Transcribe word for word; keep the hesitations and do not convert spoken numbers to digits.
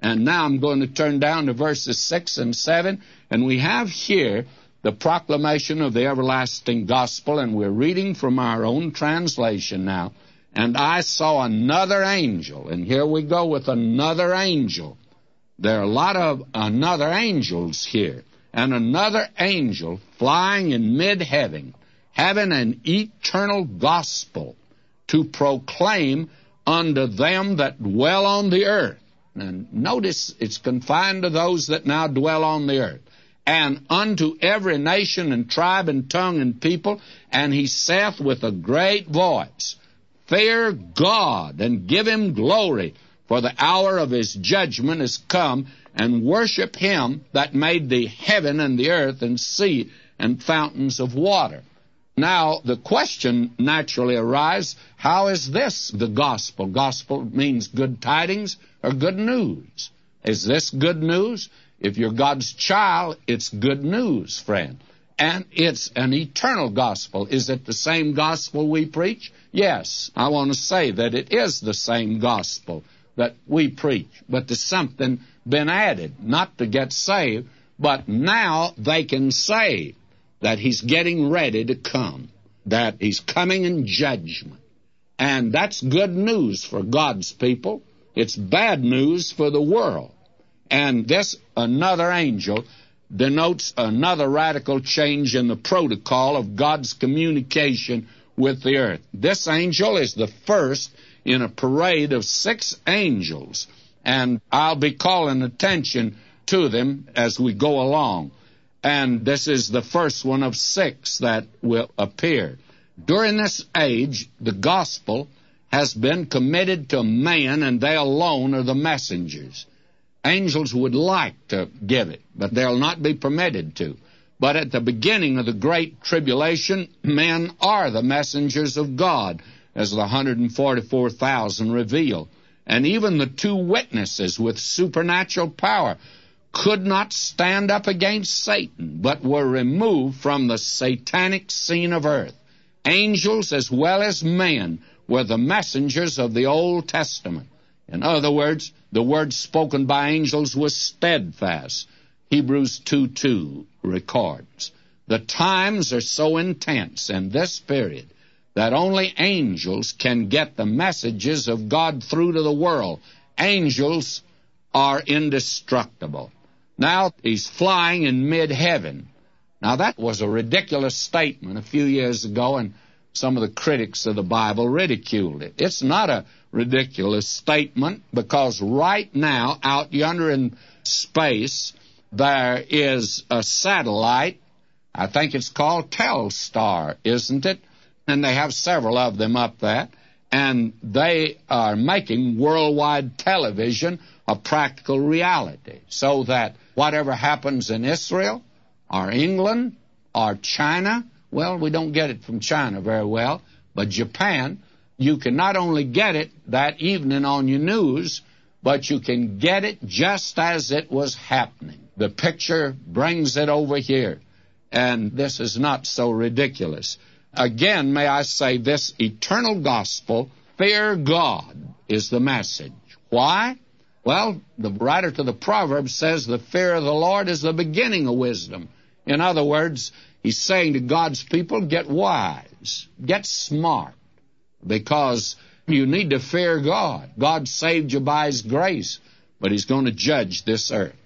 And now I'm going to turn down to verses six and seven, and we have here the proclamation of the everlasting gospel, and we're reading from our own translation now. And I saw another angel, and here we go with another angel. There are a lot of another angels here, and another angel flying in mid-heaven, having an eternal gospel to proclaim unto them that dwell on the earth. And notice it's confined to those that now dwell on the earth. And unto every nation and tribe and tongue and people, and he saith with a great voice, Fear God, and give him glory, for the hour of his judgment is come, and worship him that made the heaven and the earth and sea and fountains of water. Now, the question naturally arises, how is this the gospel? Gospel means good tidings or good news. Is this good news? If you're God's child, it's good news, friend. And it's an eternal gospel. Is it the same gospel we preach? Yes, I want to say that it is the same gospel that we preach. But there's something been added, not to get saved, but now they can say that he's getting ready to come, that he's coming in judgment. And that's good news for God's people. It's bad news for the world. And this another angel denotes another radical change in the protocol of God's communication with the earth. This angel is the first in a parade of six angels, and I'll be calling attention to them as we go along. And this is the first one of six that will appear. During this age, the gospel has been committed to man, and they alone are the messengers. Angels would like to give it, but they'll not be permitted to. But at the beginning of the Great Tribulation, men are the messengers of God, as the one hundred forty-four thousand reveal. And even the two witnesses with supernatural power could not stand up against Satan, but were removed from the satanic scene of earth. Angels as well as men were the messengers of the Old Testament. In other words, the word spoken by angels was steadfast. Hebrews two two records. The times are so intense in this period that only angels can get the messages of God through to the world. Angels are indestructible. Now he's flying in mid-heaven. Now that was a ridiculous statement a few years ago, and some of the critics of the Bible ridiculed it. It's not a ridiculous statement, because right now, out yonder in space, there is a satellite. I think it's called Telstar, isn't it? And they have several of them up there, and they are making worldwide television a practical reality, so that whatever happens in Israel or England or China, well, we don't get it from China very well, but Japan, you can not only get it that evening on your news, but you can get it just as it was happening. The picture brings it over here, and this is not so ridiculous. Again, may I say, this eternal gospel, fear God, is the message. Why? Well, the writer to the Proverbs says the fear of the Lord is the beginning of wisdom. In other words, he's saying to God's people, get wise, get smart, because you need to fear God. God saved you by his grace, but he's going to judge this earth.